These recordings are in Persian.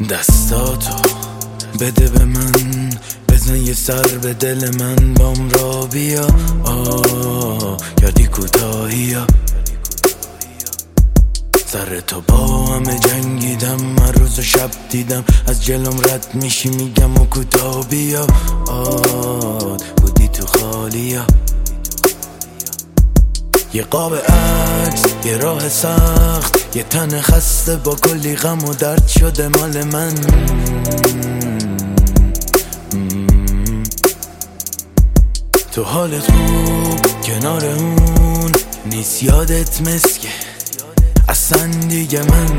دستاتو بده به من، بزن یه سر به دل من، بام را بیا. یادی کوتاهی ها سر تو با همه جنگیدم، من روز و شب دیدم از جلوم رد میشی، میگم و کوتاه بیا. بودی تو خالی ها، یه قاب عکس، یه راه سخت، یه تن خسته با کلی غم و درد شده مال من. تو حالت خوب کنار اون نیست، یادت مسکه اصلا دیگه من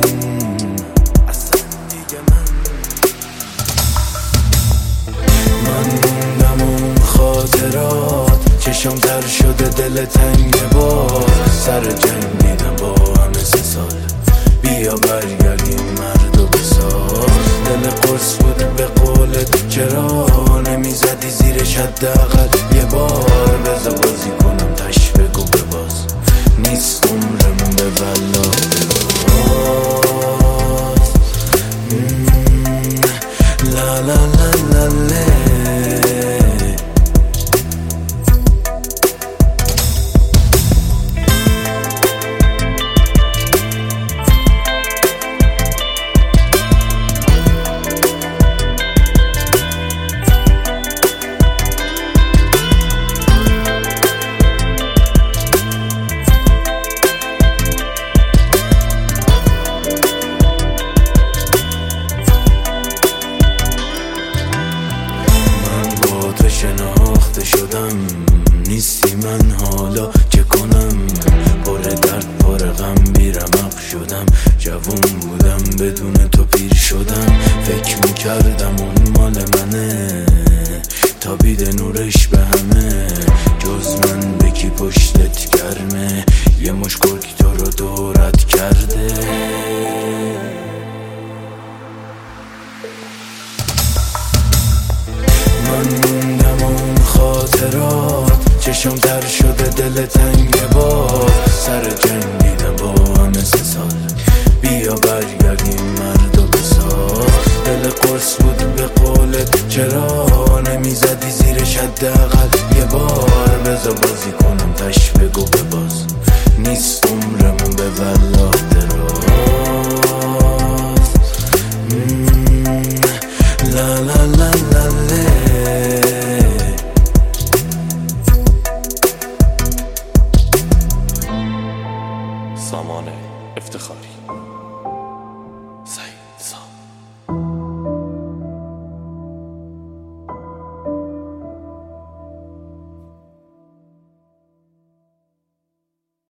موندم اون خاطرات، چشم تر شده دل تنگ، باز سر جنگ دیدم با همه 3 سال. بیا برگردیم مردو بساز، دل قرص بود به قولت، چرا نمیزدی زیرش حداقل یه بار؟ بذار بازی کنم تش بگو بباز، نیست عمرمون به والله باز. لا لا لا لا لا. شناخته شدم، نیستی من حالا چه کنم؟ پر درد پر غم بیرمق شدم، جوون بودم بدون تو پیر شدم. فکر میکردم اون مال منه، تابید نورش به همه، جز من به کی پشتت گرمه؟ یه مش گرگ تو رو دورت کرده. من موندم اون خاطرات، چشم تر شده دل تنگ، باز سر جنگ دیدم با همه 3 سال. بیا برگردیم مردو بساز، دل قرص بود به قولت، چرا نمیزدی زیرش حداقل یه بار؟ بذار بازی کنم تش بگو بباز، نیست عمرمون به والله دراز. لا لا لا لا لا. سامان افتخاری.